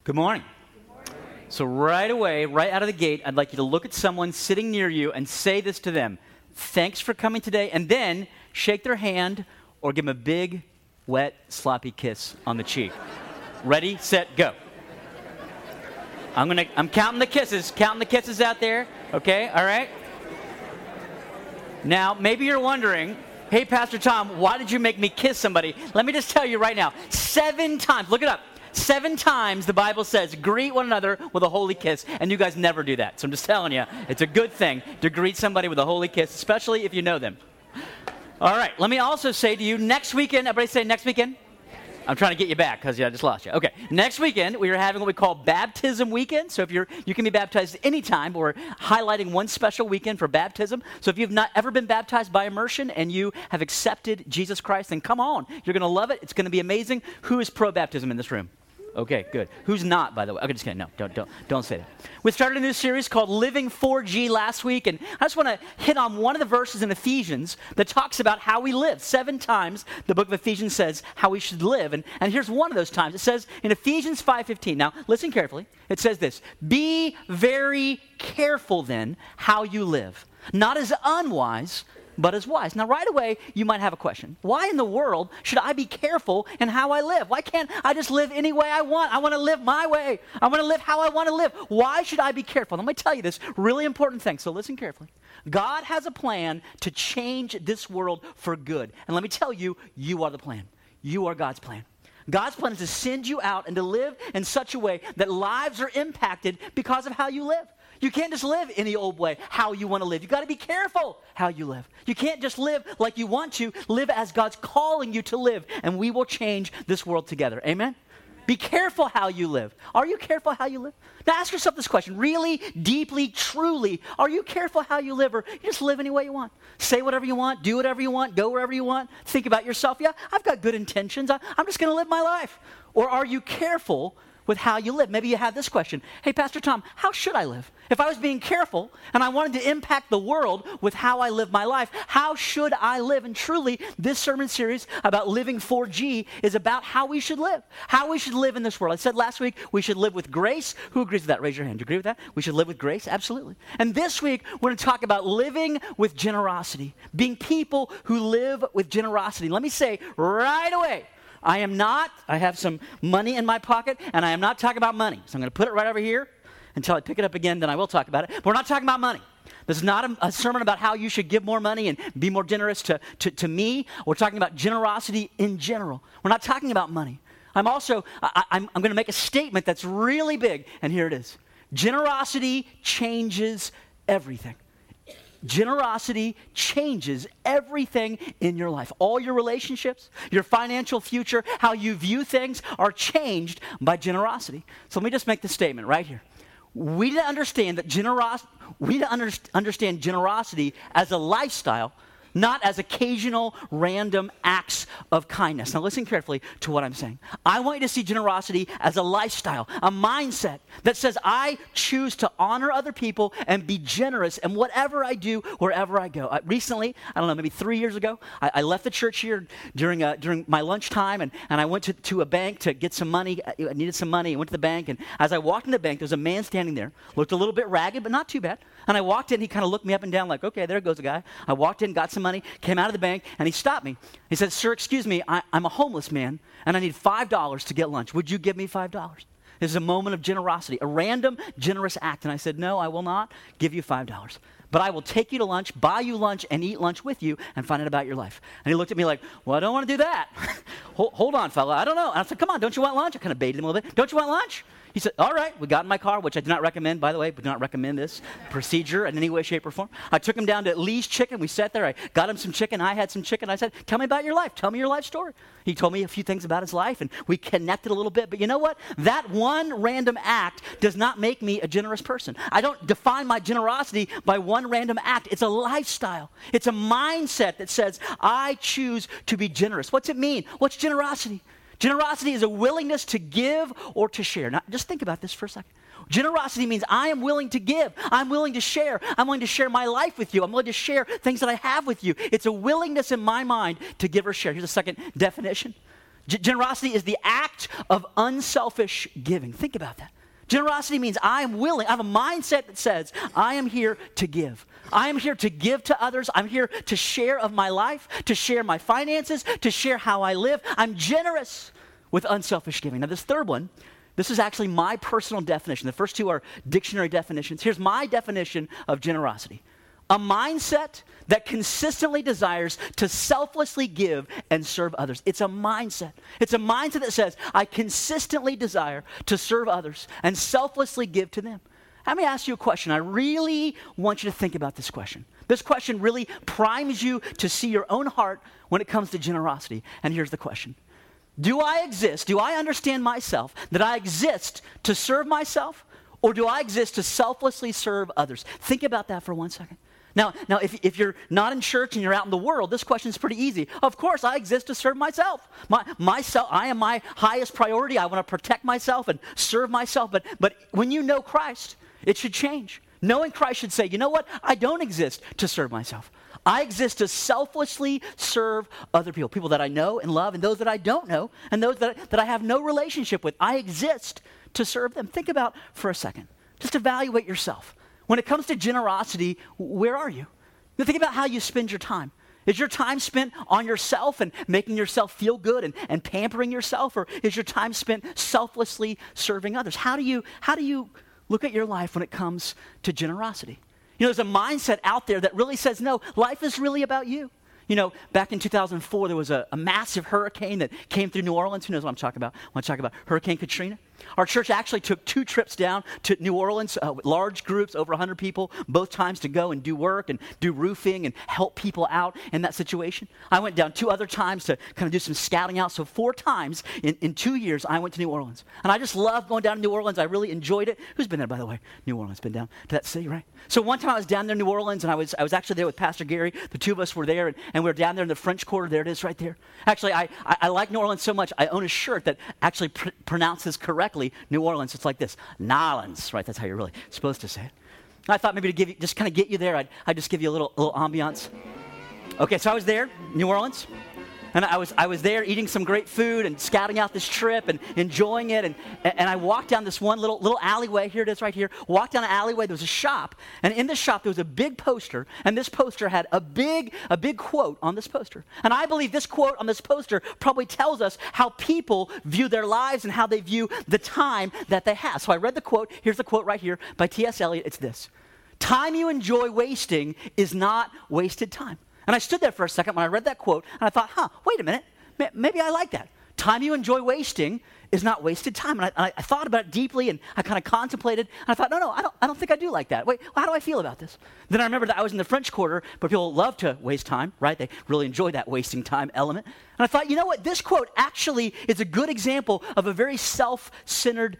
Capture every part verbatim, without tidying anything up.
Good morning. Good morning. So right away, right out of the gate, I'd like you to look at someone sitting near you and say this to them. Thanks for coming today. And then shake their hand or give them a big, wet, sloppy kiss on the cheek. Ready, set, go. I'm gonna, I'm counting the kisses, counting the kisses out there. Okay, all right? Now, maybe you're wondering, hey, Pastor Tom, why did you make me kiss somebody? Let me just tell you right now, seven times, look it up. Seven times the Bible says, greet one another with a holy kiss, and you guys never do that. So I'm just telling you, it's a good thing to greet somebody with a holy kiss, especially if you know them. All right, let me also say to you, next weekend, everybody say next weekend? I'm trying to get you back because yeah, I just lost you. Okay, next weekend we are having what we call Baptism Weekend. So if you're, you can be baptized anytime. We're highlighting one special weekend for baptism. So if you've not ever been baptized by immersion and you have accepted Jesus Christ, then come on. You're going to love it. It's going to be amazing. Who is pro-baptism in this room? Okay, good. Who's not, by the way? Okay, just kidding. No, don't, don't, don't say that. We started a new series called Living four G last week, and I just want to hit on one of the verses in Ephesians that talks about how we live. Seven times the book of Ephesians says how we should live, and, and here's one of those times. It says in Ephesians five fifteen. Now, listen carefully. It says this, be very careful then how you live, not as unwise, but as wise. Now, right away, you might have a question. Why in the world should I be careful in how I live? Why can't I just live any way I want? I want to live my way. I want to live how I want to live. Why should I be careful? Let me tell you this really important thing, so listen carefully. God has a plan to change this world for good. And let me tell you, you are the plan. You are God's plan. God's plan is to send you out and to live in such a way that lives are impacted because of how you live. You can't just live any old way, how you want to live. You've got to be careful how you live. You can't just live like you want to. Live as God's calling you to live, and we will change this world together. Amen? Be careful how you live. Are you careful how you live? Now ask yourself this question, really, deeply, truly, are you careful how you live, or you just live any way you want? Say whatever you want, do whatever you want, go wherever you want, think about yourself. Yeah, I've got good intentions. I, I'm just going to live my life. Or are you careful with how you live? Maybe you have this question. Hey, Pastor Tom, how should I live? If I was being careful and I wanted to impact the world with how I live my life, how should I live? And truly, this sermon series about living four G is about how we should live, how we should live in this world. I said last week we should live with grace. Who agrees with that? Raise your hand. Do you agree with that? We should live with grace? Absolutely. And this week, we're going to talk about living with generosity, being people who live with generosity. Let me say right away, I am not, I have some money in my pocket, and I am not talking about money. So I'm going to put it right over here until I pick it up again, then I will talk about it. But we're not talking about money. This is not a, a sermon about how you should give more money and be more generous to, to, to me. We're talking about generosity in general. We're not talking about money. I'm also, I, I'm, I'm going to make a statement that's really big, and here it is. Generosity changes everything. Generosity changes everything in your life. All your relationships, your financial future, how you view things are changed by generosity. So let me just make the statement right here. We need to understand that generosity, we need to under, understand generosity as a lifestyle, not as occasional random acts of kindness. Now listen carefully to what I'm saying. I want you to see generosity as a lifestyle, a mindset that says I choose to honor other people and be generous in whatever I do, wherever I go. Uh, recently, I don't know, maybe three years ago, I, I left the church here during uh, during my lunchtime, and, and I went to, to a bank to get some money. I needed some money. I went to the bank, and as I walked in the bank, there was a man standing there, looked a little bit ragged, but not too bad. And I walked in, he kind of looked me up and down like, okay, there goes a guy. I walked in, got some money, came out of the bank, and he stopped me. He said, sir, excuse me, I, I'm a homeless man, and I need five dollars to get lunch. Would you give me five dollars? This is a moment of generosity, a random, generous act. And I said, no, I will not give you five dollars. But I will take you to lunch, buy you lunch, and eat lunch with you and find out about your life. And he looked at me like, well, I don't want to do that. hold, hold on, fella, I don't know. And I said, come on, don't you want lunch? I kind of baited him a little bit. Don't you want lunch? He said, all right. We got in my car, which I do not recommend, by the way. We do not recommend this procedure in any way, shape, or form. I took him down to Lee's Chicken. We sat there. I got him some chicken. I had some chicken. I said, tell me about your life. Tell me your life story. He told me a few things about his life, and we connected a little bit. But you know what? That one random act does not make me a generous person. I don't define my generosity by one random act. It's a lifestyle. It's a mindset that says, I choose to be generous. What's it mean? What's generosity? Generosity is a willingness to give or to share. Now, just think about this for a second. Generosity means I am willing to give. I'm willing to share. I'm willing to share my life with you. I'm willing to share things that I have with you. It's a willingness in my mind to give or share. Here's a second definition. G- generosity is the act of unselfish giving. Think about that. Generosity means I am willing, I have a mindset that says, I am here to give. I am here to give to others. I'm here to share of my life, to share my finances, to share how I live. I'm generous with unselfish giving. Now, this third one, this is actually my personal definition. The first two are dictionary definitions. Here's my definition of generosity. A mindset that consistently desires to selflessly give and serve others. It's a mindset. It's a mindset that says, I consistently desire to serve others and selflessly give to them. Let me ask you a question. I really want you to think about this question. This question really primes you to see your own heart when it comes to generosity. And here's the question. Do I exist, do I understand myself, that I exist to serve myself, or do I exist to selflessly serve others? Think about that for one second. Now, now if, if you're not in church and you're out in the world, this question is pretty easy. Of course, I exist to serve myself. My, myself, I am my highest priority. I want to protect myself and serve myself. But, but when you know Christ, it should change. Knowing Christ should say, you know what? I don't exist to serve myself. I exist to selflessly serve other people, people that I know and love and those that I don't know and those that, that I have no relationship with. I exist to serve them. Think about for a second. Just evaluate yourself. When it comes to generosity, where are you? Now think about how you spend your time. Is your time spent on yourself and making yourself feel good and, and pampering yourself, or is your time spent selflessly serving others? How do you, how do you look at your life when it comes to generosity? You know, there's a mindset out there that really says, no, life is really about you. You know, back in two thousand four, there was a, a massive hurricane that came through New Orleans. Who knows what I'm talking about? I want to talk about Hurricane Katrina. Our church actually took two trips down to New Orleans, uh, with large groups, over one hundred people, both times to go and do work and do roofing and help people out in that situation. I went down two other times to kind of do some scouting out. So four times in, in two years, I went to New Orleans. And I just loved going down to New Orleans. I really enjoyed it. Who's been there, by the way? New Orleans, been down to that city, right? So one time I was down there in New Orleans, and I was I was actually there with Pastor Gary. The two of us were there, and, and we were down there in the French Quarter. There it is right there. Actually, I, I, I like New Orleans so much, I own a shirt that actually pr- pronounces correctly New Orleans. It's like this, Nolans, right? That's how you're really supposed to say it. And I thought maybe to give you, just kind of get you there, I'd, I'd just give you a little, little ambiance. Okay, so I was there, New Orleans, and I was I was there eating some great food and scouting out this trip and enjoying it. And, and I walked down this one little little alleyway. Here it is right here. Walked down an alleyway. There was a shop. And in this shop, there was a big poster. And this poster had a big, a big quote on this poster. And I believe this quote on this poster probably tells us how people view their lives and how they view the time that they have. So I read the quote. Here's the quote right here by T S Eliot. It's this. Time you enjoy wasting is not wasted time. And I stood there for a second when I read that quote, and I thought, huh, wait a minute, maybe I like that. Time you enjoy wasting is not wasted time. And I, I thought about it deeply, and I kind of contemplated, and I thought, no, no, I don't, I don't think I do like that. Wait, well, how do I feel about this? Then I remembered that I was in the French Quarter, but people love to waste time, right? They really enjoy that wasting time element. And I thought, you know what, this quote actually is a good example of a very self-centered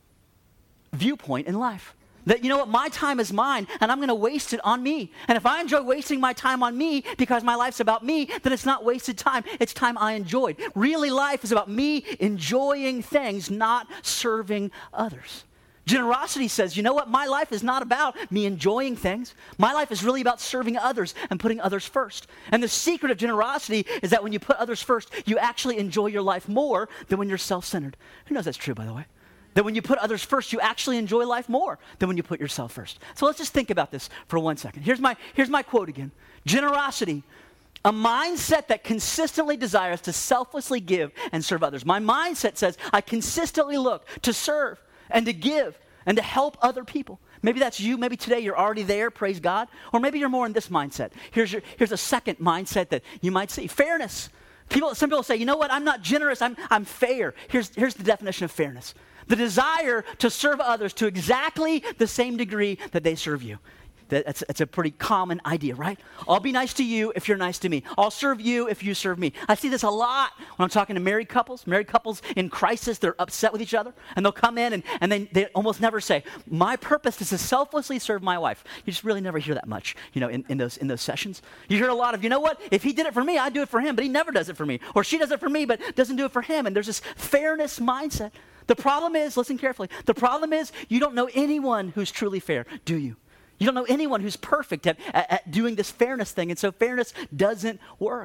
viewpoint in life. That, you know what, my time is mine, and I'm going to waste it on me. And if I enjoy wasting my time on me because my life's about me, then it's not wasted time. It's time I enjoyed. Really, life is about me enjoying things, not serving others. Generosity says, you know what, my life is not about me enjoying things. My life is really about serving others and putting others first. And the secret of generosity is that when you put others first, you actually enjoy your life more than when you're self-centered. Who knows that's true, by the way? That when you put others first, you actually enjoy life more than when you put yourself first. So let's just think about this for one second. Here's my, here's my quote again. Generosity, a mindset that consistently desires to selflessly give and serve others. My mindset says I consistently look to serve and to give and to help other people. Maybe that's you. Maybe today you're already there, praise God. Or maybe you're more in this mindset. Here's, your, here's a second mindset that you might see. Fairness. People, some people say, you know what, I'm not generous, I'm, I'm fair. Here's, here's the definition of fairness. The desire to serve others to exactly the same degree that they serve you. That's, that's a pretty common idea, right? I'll be nice to you if you're nice to me. I'll serve you if you serve me. I see this a lot when I'm talking to married couples. Married couples in crisis, they're upset with each other. And they'll come in and, and they, they almost never say, my purpose is to selflessly serve my wife. You just really never hear that much, you know, in, in, those, in those sessions. You hear a lot of, you know what? If he did it for me, I'd do it for him. But he never does it for me. Or she does it for me, but doesn't do it for him. And there's this fairness mindset. The problem is, listen carefully, the problem is you don't know anyone who's truly fair, do you? You don't know anyone who's perfect at, at, at doing this fairness thing, and so fairness doesn't work.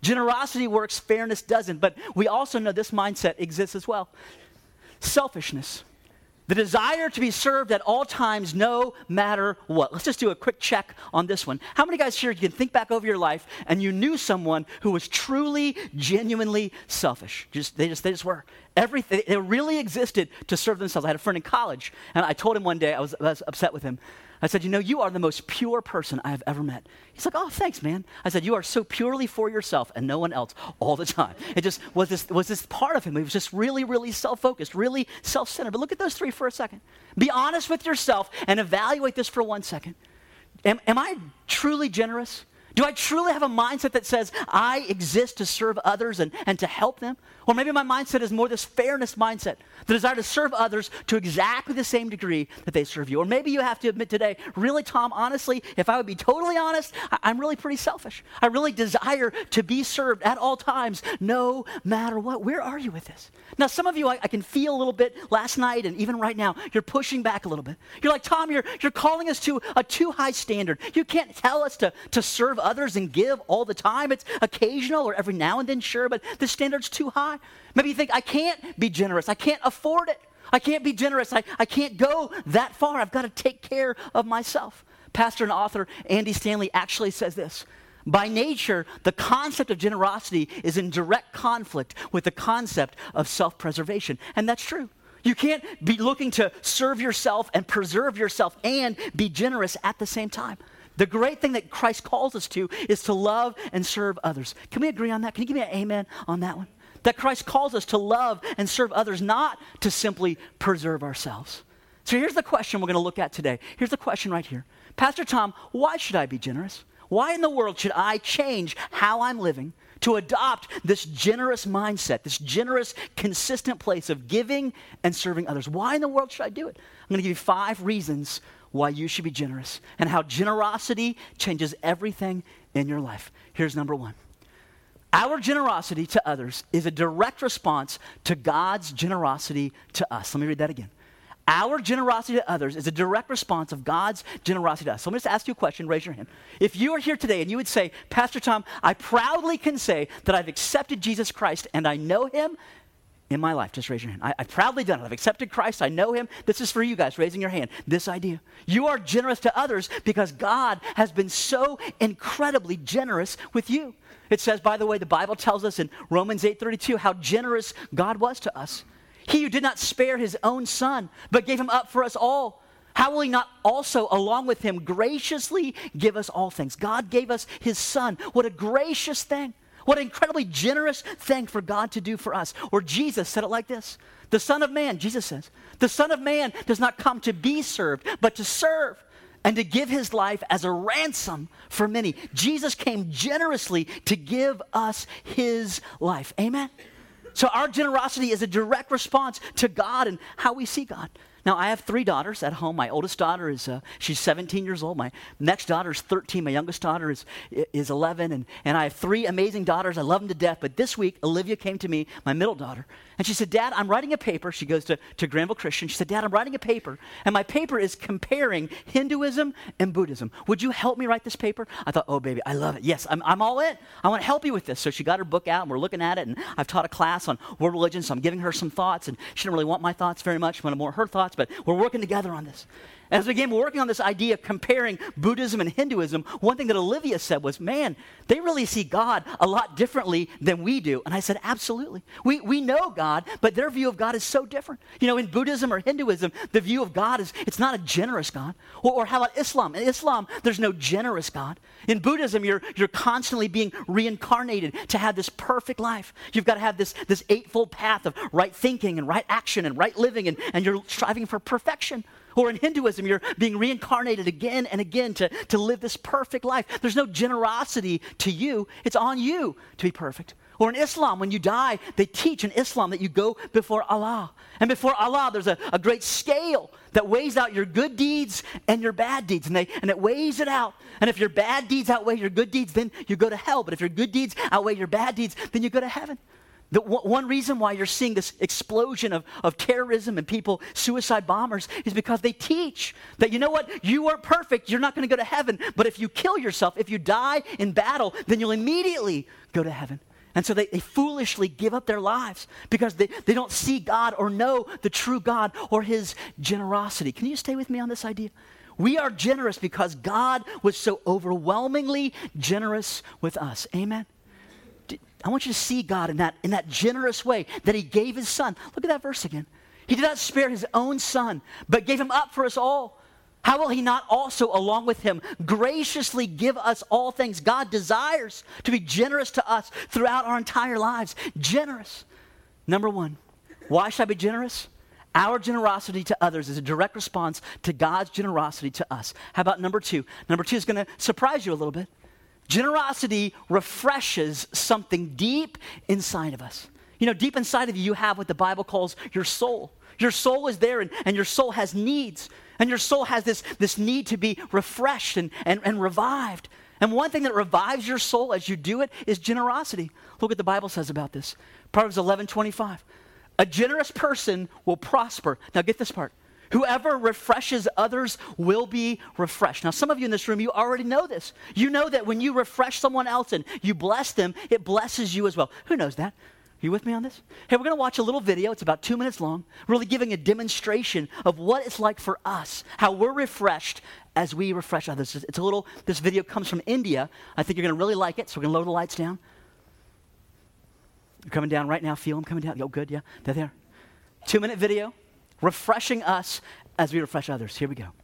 Generosity works, fairness doesn't. But we also know this mindset exists as well. Selfishness. The desire to be served at all times, no matter what. Let's just do a quick check on this one. How many guys here, you can think back over your life and you knew someone who was truly, genuinely selfish? Just They just, they just were. Everything, they really existed to serve themselves. I had a friend in college, and I told him one day, I was, I was upset with him. I said, you know, you are the most pure person I have ever met. He's like, oh, thanks, man. I said, you are so purely for yourself and no one else all the time. It just was this, was this part of him. He was just really, really self-focused, really self-centered. But look at those three for a second. Be honest with yourself and evaluate this for one second. Am, am I truly generous? Do I truly have a mindset that says I exist to serve others and, and to help them? Or maybe my mindset is more this fairness mindset, the desire to serve others to exactly the same degree that they serve you. Or maybe you have to admit today, really, Tom, honestly, if I would be totally honest, I, I'm really pretty selfish. I really desire to be served at all times, no matter what. Where are you with this? Now, some of you, I, I can feel a little bit last night and even right now, you're pushing back a little bit. You're like, Tom, you're, you're calling us to a too high standard. You can't tell us to, to serve others and give all the time. It's occasional or every now and then, sure, but the standard's too high. Maybe you think, I can't be generous. I can't afford it. I can't be generous. I, I can't go that far. I've got to take care of myself. Pastor and author Andy Stanley actually says this. By nature, the concept of generosity is in direct conflict with the concept of self-preservation. And that's true. You can't be looking to serve yourself and preserve yourself and be generous at the same time. The great thing that Christ calls us to is to love and serve others. Can we agree on that? Can you give me an amen on that one? That Christ calls us to love and serve others, not to simply preserve ourselves. So here's the question we're going to look at today. Here's the question right here. Pastor Tom, why should I be generous? Why in the world should I change how I'm living to adopt this generous mindset, this generous, consistent place of giving and serving others? Why in the world should I do it? I'm going to give you five reasons why you should be generous and how generosity changes everything in your life. Here's number one. Our generosity to others is a direct response to God's generosity to us. Let me read that again. Our generosity to others is a direct response of God's generosity to us. So let me just ask you a question. Raise your hand. If you are here today and you would say, Pastor Tom, I proudly can say that I've accepted Jesus Christ and I know him in my life. Just raise your hand. I, I've proudly done it. I've accepted Christ. I know him. This is for you guys raising your hand. This idea. You are generous to others because God has been so incredibly generous with you. It says, by the way, the Bible tells us in Romans eight thirty-two how generous God was to us. He who did not spare his own son, but gave him up for us all, how will he not also, along with him, graciously give us all things? God gave us his son. What a gracious thing. What an incredibly generous thing for God to do for us. Or Jesus said it like this. The Son of Man, Jesus says, the Son of Man does not come to be served, but to serve and to give his life as a ransom for many. Jesus came generously to give us his life. Amen? So our generosity is a direct response to God and how we see God. Now, I have three daughters at home. My oldest daughter is, uh, she's seventeen years old. My next daughter is thirteen. My youngest daughter is is eleven. And, and I have three amazing daughters. I love them to death. But this week, Olivia came to me, my middle daughter, and she said, Dad, I'm writing a paper. She goes to, to Granville Christian. She said, Dad, I'm writing a paper, and my paper is comparing Hinduism and Buddhism. Would you help me write this paper? I thought, oh, baby, I love it. Yes, I'm, I'm all in. I want to help you with this. So she got her book out, and we're looking at it, and I've taught a class on world religion, so I'm giving her some thoughts, and she didn't really want my thoughts very much. She wanted more her thoughts, but we're working together on this. As we began working on this idea of comparing Buddhism and Hinduism, one thing that Olivia said was, man, they really see God a lot differently than we do. And I said, absolutely. We we know God, but their view of God is so different. You know, in Buddhism or Hinduism, the view of God is, it's not a generous God. Or, or how about Islam? In Islam, there's no generous God. In Buddhism, you're you're constantly being reincarnated to have this perfect life. You've got to have this, this eightfold path of right thinking and right action and right living, and, and you're striving for perfection. Or in Hinduism, you're being reincarnated again and again to, to live this perfect life. There's no generosity to you. It's on you to be perfect. Or in Islam, when you die, they teach in Islam that you go before Allah. And before Allah, there's a, a great scale that weighs out your good deeds and your bad deeds. And, they, and it weighs it out. And if your bad deeds outweigh your good deeds, then you go to hell. But if your good deeds outweigh your bad deeds, then you go to heaven. The w- one reason why you're seeing this explosion of, of terrorism and people, suicide bombers, is because they teach that, you know what, you aren't perfect, you're not going to go to heaven, but if you kill yourself, if you die in battle, then you'll immediately go to heaven. And so they, they foolishly give up their lives because they, they don't see God or know the true God or his generosity. Can you stay with me on this idea? We are generous because God was so overwhelmingly generous with us. Amen? I want you to see God in that, in that generous way that he gave his son. Look at that verse again. He did not spare his own son, but gave him up for us all. How will he not also, along with him, graciously give us all things? God desires to be generous to us throughout our entire lives. Generous. Number one, why should I be generous? Our generosity to others is a direct response to God's generosity to us. How about number two? Number two is going to surprise you a little bit. Generosity refreshes something deep inside of us. You know, deep inside of you, you have what the Bible calls your soul. Your soul is there, and, and your soul has needs. And your soul has this, this need to be refreshed and, and, and revived. And one thing that revives your soul as you do it is generosity. Look what the Bible says about this. Proverbs eleven twenty-five. A generous person will prosper. Now get this part. Whoever refreshes others will be refreshed. Now, some of you in this room, you already know this. You know that when you refresh someone else and you bless them, it blesses you as well. Who knows that? Are you with me on this? Hey, we're going to watch a little video. It's about two minutes long, really giving a demonstration of what it's like for us, how we're refreshed as we refresh others. It's a little, this video comes from India. I think you're going to really like it, so we're going to lower the lights down. They're coming down right now. Feel them coming down. Oh, good, yeah, they're there. Two-minute video. Refreshing us as we refresh others. Here we go.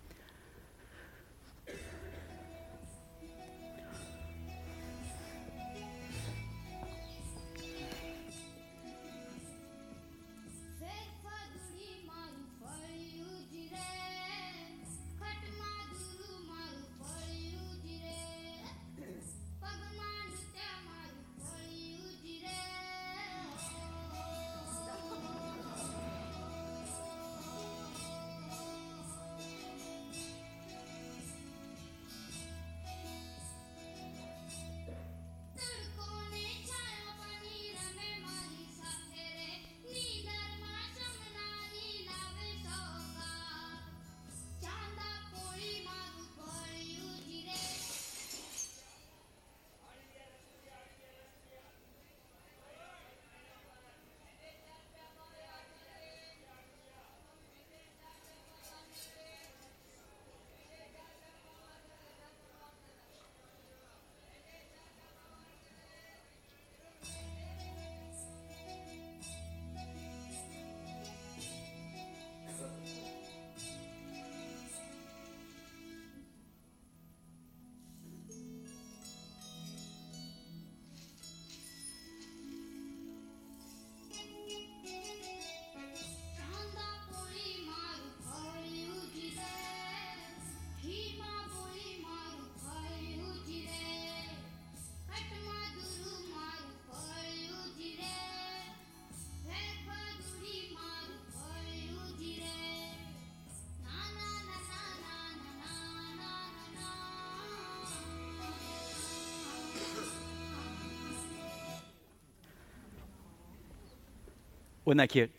Wasn't that cute?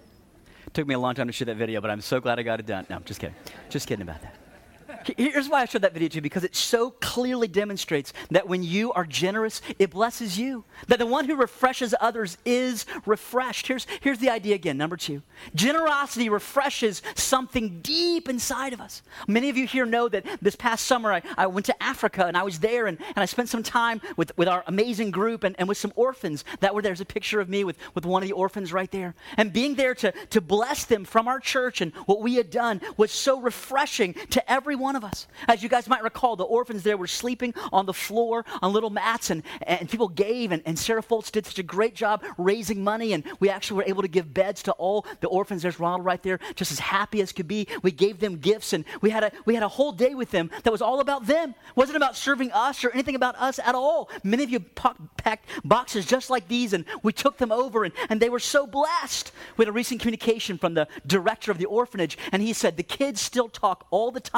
Took me a long time to shoot that video, but I'm so glad I got it done. No, I'm just kidding. Just kidding about that. Here's why I showed that video to you, because it so clearly demonstrates that when you are generous, it blesses you. That the one who refreshes others is refreshed. Here's, here's the idea again, number two. Generosity refreshes something deep inside of us. Many of you here know that this past summer I, I went to Africa, and I was there, and, and I spent some time with, with our amazing group and, and with some orphans that were there. There's a picture of me with, with one of the orphans right there. And being there to, to bless them from our church and what we had done was so refreshing to every one of us. As you guys might recall, the orphans there were sleeping on the floor on little mats, and, and people gave, and, and Sarah Foltz did such a great job raising money, and we actually were able to give beds to all the orphans. There's Ronald right there, just as happy as could be. We gave them gifts, and we had a we had a whole day with them that was all about them. It wasn't about serving us or anything about us at all. Many of you packed boxes just like these, and we took them over, and, and they were so blessed. We had a recent communication from the director of the orphanage, and he said, the kids still talk all the time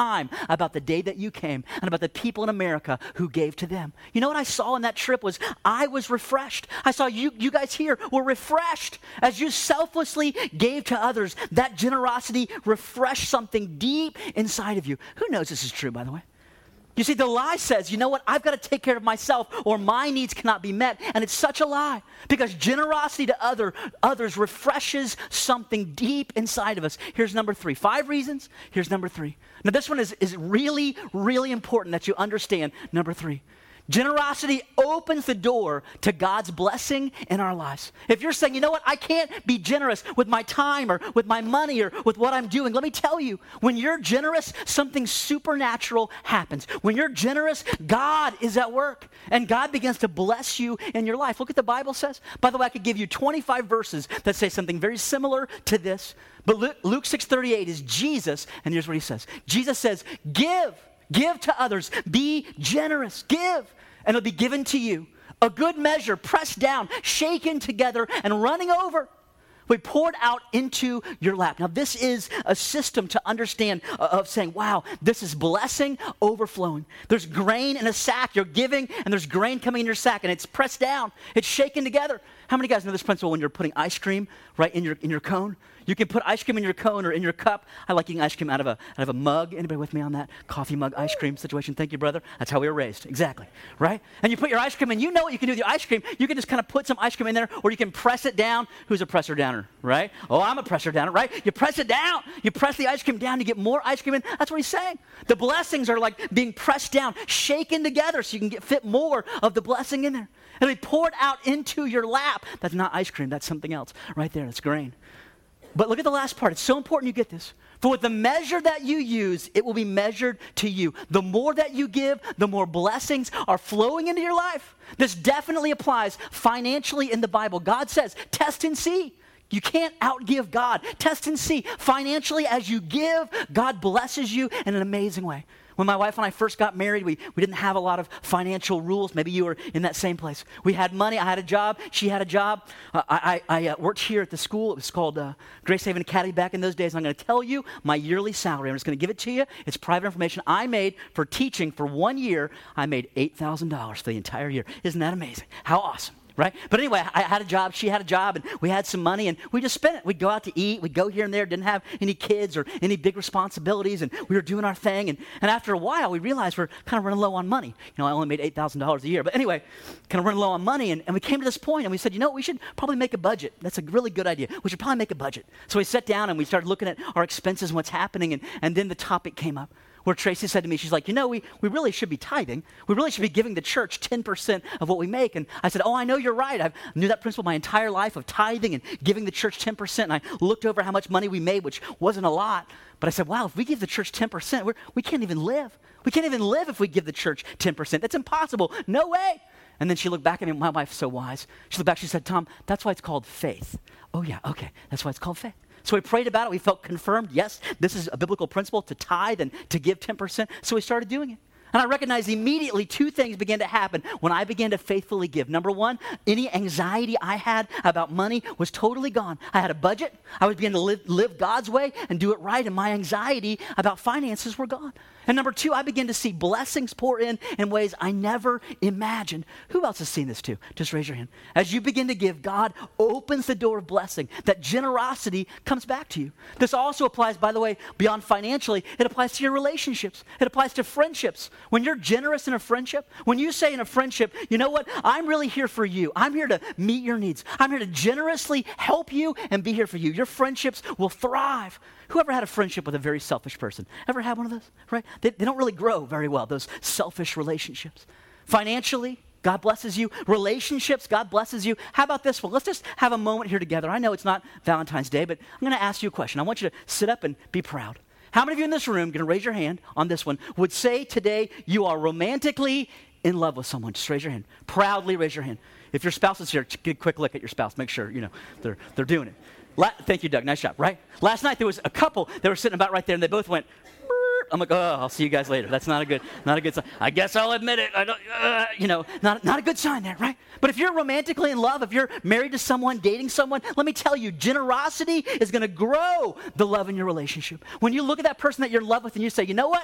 about the day that you came and about the people in America who gave to them. You know what I saw in that trip was I was refreshed. I saw you, you guys here were refreshed as you selflessly gave to others. That generosity refreshed something deep inside of you. Who knows this is true, by the way? You see, the lie says, you know what, I've got to take care of myself or my needs cannot be met. And it's such a lie because generosity to other others refreshes something deep inside of us. Here's number three. Five reasons. Here's number three. Now, this one is, is really, really important that you understand. Number three. Generosity opens the door to God's blessing in our lives. If you're saying, you know what, I can't be generous with my time or with my money or with what I'm doing, let me tell you, when you're generous, something supernatural happens. When you're generous, God is at work and God begins to bless you in your life. Look what the Bible says. By the way, I could give you twenty-five verses that say something very similar to this. But Luke six thirty-eight is Jesus, and here's what he says. Jesus says, give, give to others, be generous, give. And it'll be given to you. A good measure, pressed down, shaken together, and running over. We poured out into your lap. Now, this is a system to understand uh, of saying, wow, this is blessing overflowing. There's grain in a sack. You're giving, and there's grain coming in your sack, and it's pressed down. It's shaken together. How many guys know this principle when you're putting ice cream right in your in your cone? You can put ice cream in your cone or in your cup. I like eating ice cream out of a out of a mug. Anybody with me on that coffee mug ice cream situation? Thank you, brother. That's how we were raised. Exactly. Right? And you put your ice cream in. You know what you can do with your ice cream. You can just kind of put some ice cream in there, or you can press it down. Who's a presser downer? Right? Oh, I'm a presser downer. Right? You press it down. You press the ice cream down. You get more ice cream in. That's what he's saying. The blessings are like being pressed down, shaken together, so you can get fit more of the blessing in there. And be poured out into your lap. That's not ice cream. That's something else. Right there. That's grain. But look at the last part. It's so important you get this. For with the measure that you use, it will be measured to you. The more that you give, the more blessings are flowing into your life. This definitely applies financially in the Bible. God says, test and see. You can't outgive God. Test and see. Financially, as you give, God blesses you in an amazing way. When my wife and I first got married, we, we didn't have a lot of financial rules. Maybe you were in that same place. We had money. I had a job. She had a job. Uh, I, I, I uh, worked here at the school. It was called uh, Grace Haven Academy back in those days. And I'm going to tell you my yearly salary. I'm just going to give it to you. It's private information. I made for teaching for one year, I made eight thousand dollars for the entire year. Isn't that amazing? How awesome. Right? But anyway, I had a job, she had a job, and we had some money, and we just spent it. We'd go out to eat, we'd go here and there, didn't have any kids or any big responsibilities, and we were doing our thing. And, and after a while, we realized we're kind of running low on money. You know, I only made eight thousand dollars a year. But anyway, kind of running low on money, and, and we came to this point, and we said, you know, we should probably make a budget. That's a really good idea. We should probably make a budget. So we sat down, and we started looking at our expenses and what's happening, and, and then the topic came up. Where Tracy said to me, she's like, you know, we, we really should be tithing. We really should be giving the church ten percent of what we make. And I said, oh, I know you're right. I knew that principle my entire life of tithing and giving the church ten percent. And I looked over how much money we made, which wasn't a lot. But I said, wow, if we give the church ten percent, we're, we can't even live. We can't even live if we give the church ten percent. That's impossible. No way. And then she looked back at me. My wife's so wise. She looked back. She said, Tom, that's why it's called faith. Oh, yeah, okay. That's why it's called faith. So we prayed about it. We felt confirmed. Yes, this is a biblical principle to tithe and to give ten percent. So we started doing it. And I recognized immediately two things began to happen when I began to faithfully give. Number one, any anxiety I had about money was totally gone. I had a budget. I was beginning to live, live God's way and do it right. And my anxiety about finances were gone. And number two, I began to see blessings pour in in ways I never imagined. Who else has seen this too? Just raise your hand. As you begin to give, God opens the door of blessing. That generosity comes back to you. This also applies, by the way, beyond financially. It applies to your relationships. It applies to friendships. When you're generous in a friendship, when you say in a friendship, you know what? I'm really here for you. I'm here to meet your needs. I'm here to generously help you and be here for you. Your friendships will thrive. Whoever had a friendship with a very selfish person? Ever had one of those? Right? They, they don't really grow very well, those selfish relationships. Financially, God blesses you. Relationships, God blesses you. How about this one? Let's just have a moment here together. I know it's not Valentine's Day, but I'm going to ask you a question. I want you to sit up and be proud. How many of you in this room, going to raise your hand on this one, would say today you are romantically in love with someone? Just raise your hand. Proudly raise your hand. If your spouse is here, get a quick look at your spouse. Make sure, you know, they're, they're doing it. La- Thank you, Doug. Nice job, right? Last night there was a couple that were sitting about right there, and they both went, "Brr." I'm like, oh, I'll see you guys later. That's not a good, not a good sign. I guess I'll admit it. I don't, uh, you know, not, not a good sign there, right? But if you're romantically in love, if you're married to someone, dating someone, let me tell you, generosity is going to grow the love in your relationship. When you look at that person that you're in love with and you say, you know what?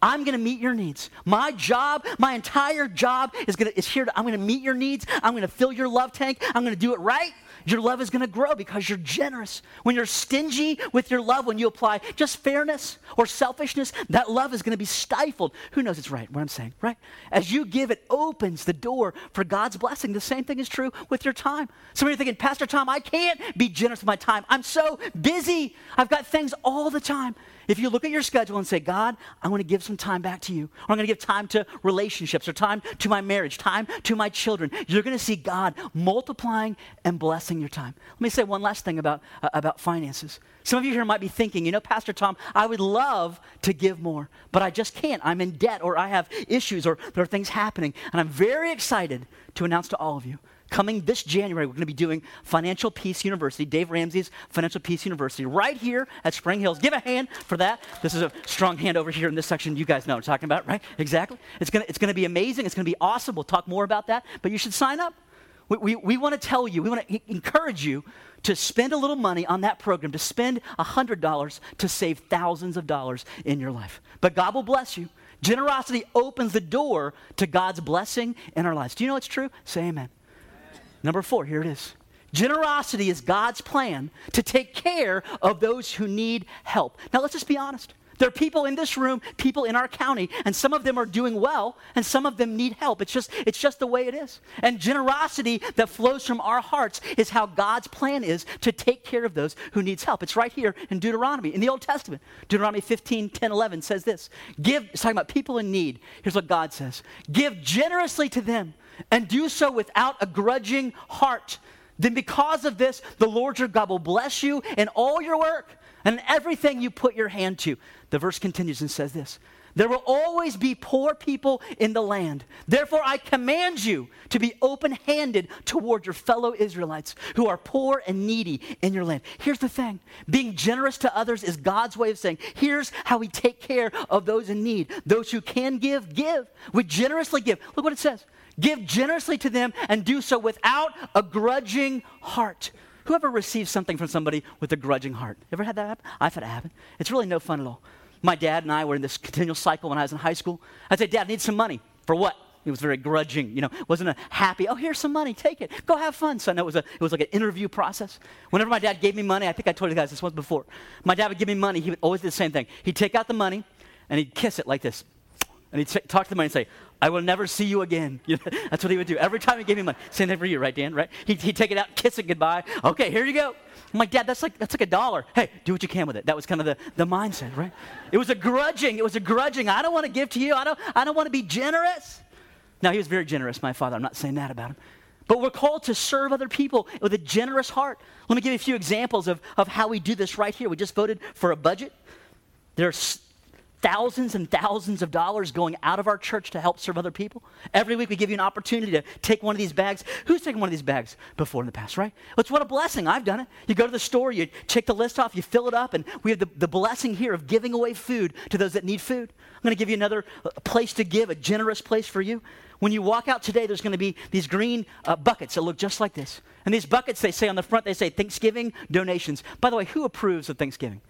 I'm going to meet your needs. My job, my entire job is going to is here to, I'm going to meet your needs. I'm going to fill your love tank. I'm going to do it right. Your love is going to grow because you're generous. When you're stingy with your love, when you apply just fairness or selfishness, that love is going to be stifled. Who knows it's right, what I'm saying, right? As you give, it opens the door for God's blessing. The same thing is true with your time. Some of you are thinking, Pastor Tom, I can't be generous with my time. I'm so busy. I've got things all the time. If you look at your schedule and say, God, I want to give some time back to you, or I'm going to give time to relationships, or time to my marriage, time to my children, you're going to see God multiplying and blessing your time. Let me say one last thing about, uh, about finances. Some of you here might be thinking, you know, Pastor Tom, I would love to give more, but I just can't. I'm in debt, or I have issues, or there are things happening. And I'm very excited to announce to all of you, coming this January, we're going to be doing Financial Peace University, Dave Ramsey's Financial Peace University, right here at Spring Hills. Give a hand for that. This is a strong hand over here in this section. You guys know what I'm talking about, right? Exactly. It's going to, it's going to be amazing. It's going to be awesome. We'll talk more about that, but you should sign up. We, we, we want to tell you, we want to encourage you to spend a little money on that program, to spend one hundred dollars to save thousands of dollars in your life. But God will bless you. Generosity opens the door to God's blessing in our lives. Do you know it's true? Say amen. Number four, here it is. Generosity is God's plan to take care of those who need help. Now, let's just be honest. There are people in this room, people in our county, and some of them are doing well, and some of them need help. It's just, it's just the way it is. And generosity that flows from our hearts is how God's plan is to take care of those who needs help. It's right here in Deuteronomy, in the Old Testament. Deuteronomy fifteen, ten, eleven says this. Give, it's talking about people in need. Here's what God says. Give generously to them, and do so without a grudging heart. Then because of this, the Lord your God will bless you in all your work and in everything you put your hand to. The verse continues and says this. There will always be poor people in the land. Therefore, I command you to be open-handed toward your fellow Israelites who are poor and needy in your land. Here's the thing. Being generous to others is God's way of saying, here's how we take care of those in need. Those who can give, give. We generously give. Look what it says. Give generously to them and do so without a grudging heart. Whoever receives something from somebody with a grudging heart? Ever had that happen? I've had it happen. It's really no fun at all. My dad and I were in this continual cycle when I was in high school. I'd say, Dad, I need some money. For what? He was very grudging, you know, wasn't a happy, oh, here's some money, take it, go have fun. So no, it was, a, it was like an interview process. Whenever my dad gave me money, I think I told you guys this once before, my dad would give me money, he would always do the same thing. He'd take out the money, and he'd kiss it like this. And he'd t- talk to the money and say, I will never see you again. You know, that's what he would do. Every time he gave me money. Same thing for you, right, Dan? Right? He'd, he'd take it out, kiss it goodbye. Okay, here you go. I'm like, Dad, that's like that's like a dollar. Hey, do what you can with it. That was kind of the, the mindset, right? It was a grudging. It was a grudging. I don't want to give to you. I don't, I don't want to be generous. Now, he was very generous, my father. I'm not saying that about him. But we're called to serve other people with a generous heart. Let me give you a few examples of, of how we do this right here. We just voted for a budget. There's thousands and thousands of dollars going out of our church to help serve other people. Every week we give you an opportunity to take one of these bags. Who's taken one of these bags before in the past, right? Well, it's what a blessing. I've done it. You go to the store, you check the list off, you fill it up, and we have the, the blessing here of giving away food to those that need food. I'm going to give you another place to give, a generous place for you. When you walk out today, there's going to be these green uh, buckets that look just like this. And these buckets, they say on the front, they say Thanksgiving donations. By the way, who approves of Thanksgiving?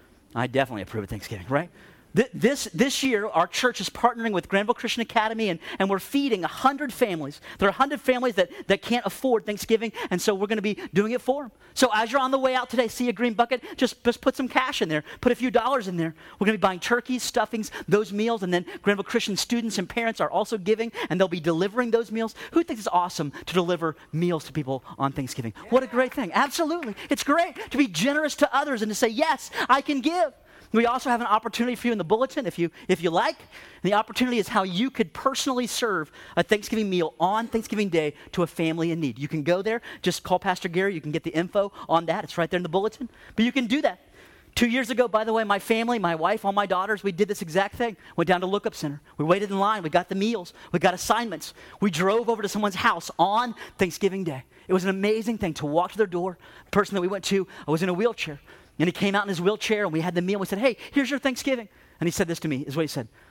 I definitely approve of Thanksgiving, right? This, this year, our church is partnering with Granville Christian Academy, and, and we're feeding one hundred families. There are one hundred families that, that can't afford Thanksgiving, and so we're going to be doing it for them. So as you're on the way out today, see a green bucket, just, just put some cash in there. Put a few dollars in there. We're going to be buying turkeys, stuffings, those meals, and then Granville Christian students and parents are also giving, and they'll be delivering those meals. Who thinks it's awesome to deliver meals to people on Thanksgiving? Yeah. What a great thing. Absolutely. It's great to be generous to others and to say, yes, I can give. We also have an opportunity for you in the bulletin if you if you like. And the opportunity is how you could personally serve a Thanksgiving meal on Thanksgiving Day to a family in need. You can go there, just call Pastor Gary. You can get the info on that. It's right there in the bulletin. But you can do that. Two years ago, by the way, my family, my wife, all my daughters, we did this exact thing. Went down to Lookup Center. We waited in line. We got the meals. We got assignments. We drove over to someone's house on Thanksgiving Day. It was an amazing thing to walk to their door. The person that we went to was in a wheelchair. And he came out in his wheelchair, and we had the meal. We said, hey, here's your Thanksgiving. And he said this to me, is what he said.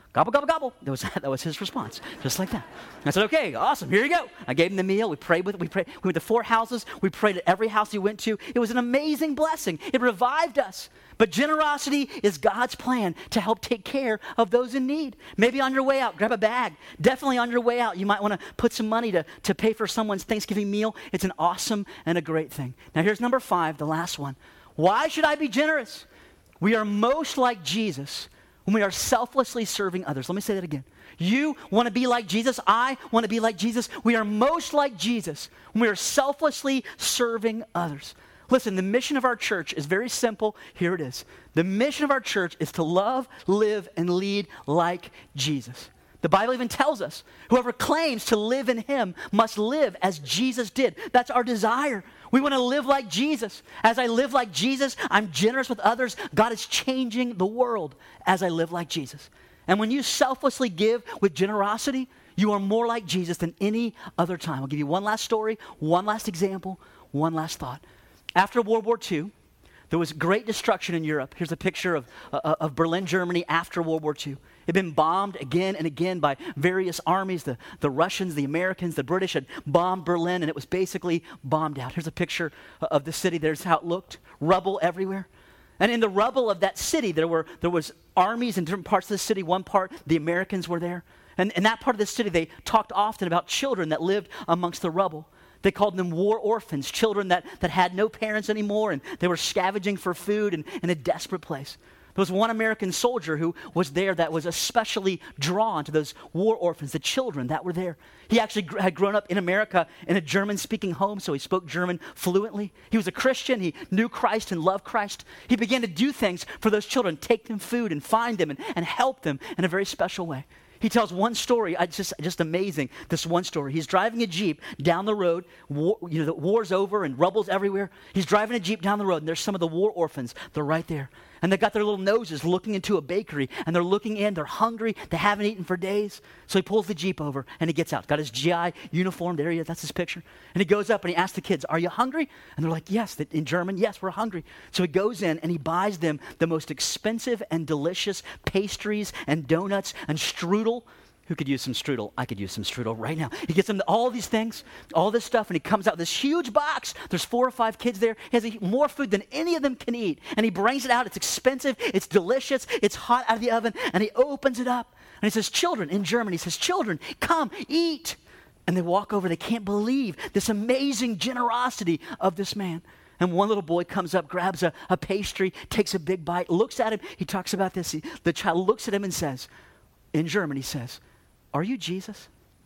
Gobble, gobble, gobble. That was, that was his response, just like that. I said, okay, awesome, here you go. I gave him the meal. We prayed with, we prayed. We went to four houses. We prayed at every house he went to. It was an amazing blessing. It revived us. But generosity is God's plan to help take care of those in need. Maybe on your way out, grab a bag. Definitely on your way out, you might want to put some money to, to pay for someone's Thanksgiving meal. It's an awesome and a great thing. Now here's number five, the last one. Why should I be generous? We are most like Jesus when we are selflessly serving others. Let me say that again. You want to be like Jesus. I want to be like Jesus. We are most like Jesus when we are selflessly serving others. Listen, the mission of our church is very simple. Here it is. The mission of our church is to love, live, and lead like Jesus. The Bible even tells us, whoever claims to live in him must live as Jesus did. That's our desire. We want to live like Jesus. As I live like Jesus, I'm generous with others. God is changing the world as I live like Jesus. And when you selflessly give with generosity, you are more like Jesus than any other time. I'll give you one last story, one last example, one last thought. After World War Two, there was great destruction in Europe. Here's a picture of, uh, of Berlin, Germany after World War Two. It had been bombed again and again by various armies. The, the Russians, the Americans, the British had bombed Berlin, and it was basically bombed out. Here's a picture of the city. There's how it looked. Rubble everywhere. And in the rubble of that city, there were there was armies in different parts of the city. One part, the Americans were there. And in that part of the city, they talked often about children that lived amongst the rubble. They called them war orphans, children that, that had no parents anymore, and they were scavenging for food and in a desperate place. There was one American soldier who was there that was especially drawn to those war orphans, the children that were there. He actually gr- had grown up in America in a German-speaking home, so he spoke German fluently. He was a Christian. He knew Christ and loved Christ. He began to do things for those children, take them food and find them and, and help them in a very special way. He tells one story, it's just, just amazing, this one story. He's driving a Jeep down the road. War, you know, the war's over and rubble's everywhere. He's driving a Jeep down the road, and there's some of the war orphans. They're right there. And they got their little noses looking into a bakery, and they're looking in. They're hungry. They haven't eaten for days. So he pulls the Jeep over, and he gets out. Got his G I uniform. There he is. That's his picture. And he goes up, and he asks the kids, are you hungry? And they're like, yes. In German, yes, we're hungry. So he goes in, and he buys them the most expensive and delicious pastries and donuts and strudel. Who could use some strudel? I could use some strudel right now. He gets them all these things, all this stuff, and he comes out with this huge box. There's four or five kids there. He has a, more food than any of them can eat. And he brings it out. It's expensive. It's delicious. It's hot out of the oven. And he opens it up. And he says, children, in German, he says, children, come, eat. And they walk over. They can't believe this amazing generosity of this man. And one little boy comes up, grabs a, a pastry, takes a big bite, looks at him. He talks about this. He, the child looks at him and says, in German, he says, are you Jesus?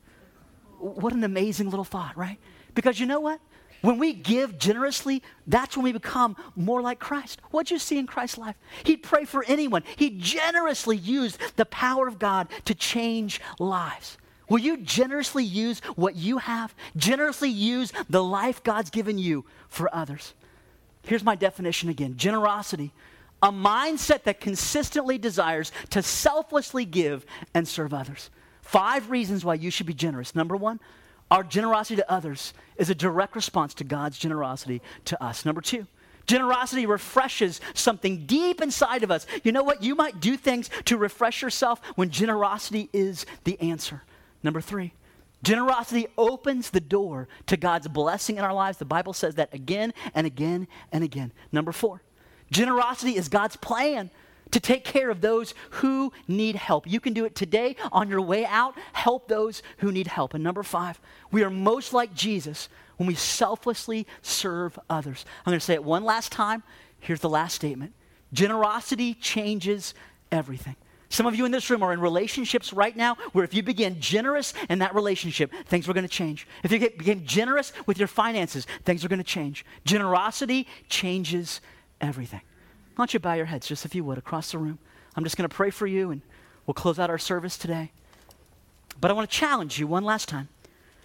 What an amazing little thought, right? Because you know what? When we give generously, that's when we become more like Christ. What'd you see in Christ's life? He'd pray for anyone. He generously used the power of God to change lives. Will you generously use what you have? Generously use the life God's given you for others. Here's my definition again. Generosity, a mindset that consistently desires to selflessly give and serve others. Five reasons why you should be generous. Number one, our generosity to others is a direct response to God's generosity to us. Number two, generosity refreshes something deep inside of us. You know what? You might do things to refresh yourself when generosity is the answer. Number three, generosity opens the door to God's blessing in our lives. The Bible says that again and again and again. Number four, generosity is God's plan to take care of those who need help. You can do it today on your way out. Help those who need help. And number five, we are most like Jesus when we selflessly serve others. I'm going to say it one last time. Here's the last statement. Generosity changes everything. Some of you in this room are in relationships right now where if you begin generous in that relationship, things are going to change. If you get, begin generous with your finances, things are going to change. Generosity changes everything. Why don't you bow your heads, just if you would, across the room. I'm just going to pray for you, and we'll close out our service today. But I want to challenge you one last time.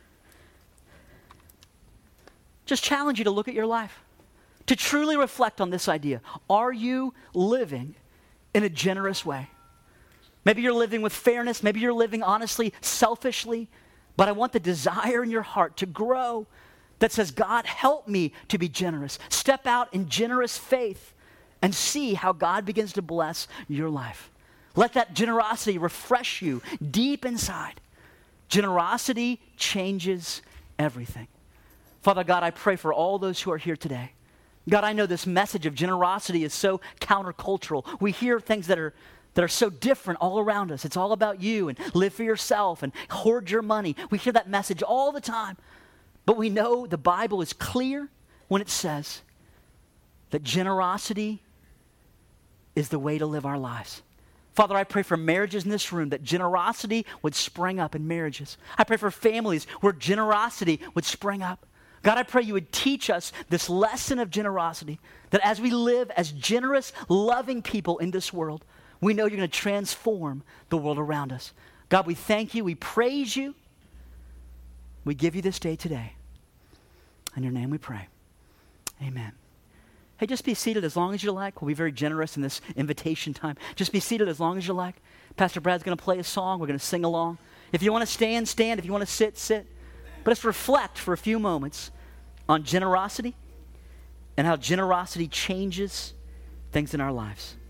Just challenge you to look at your life, to truly reflect on this idea. Are you living in a generous way? Maybe you're living with fairness. Maybe you're living honestly, selfishly. But I want the desire in your heart to grow that says, God, help me to be generous. Step out in generous faith and see how God begins to bless your life. Let that generosity refresh you deep inside. Generosity changes everything. Father God, I pray for all those who are here today. God, I know this message of generosity is so countercultural. We hear things that are that are so different all around us. It's all about you and live for yourself and hoard your money. We hear that message all the time. But we know the Bible is clear when it says that generosity is the way to live our lives. Father, I pray for marriages in this room that generosity would spring up in marriages. I pray for families where generosity would spring up. God, I pray you would teach us this lesson of generosity, that as we live as generous, loving people in this world, we know you're going to transform the world around us. God, we thank you. We praise you. We give you this day today. In your name we pray. Amen. Hey, just be seated as long as you like. We'll be very generous in this invitation time. Just be seated as long as you like. Pastor Brad's going to play a song. We're going to sing along. If you want to stand, stand. If you want to sit, sit. But let's reflect for a few moments on generosity and how generosity changes things in our lives.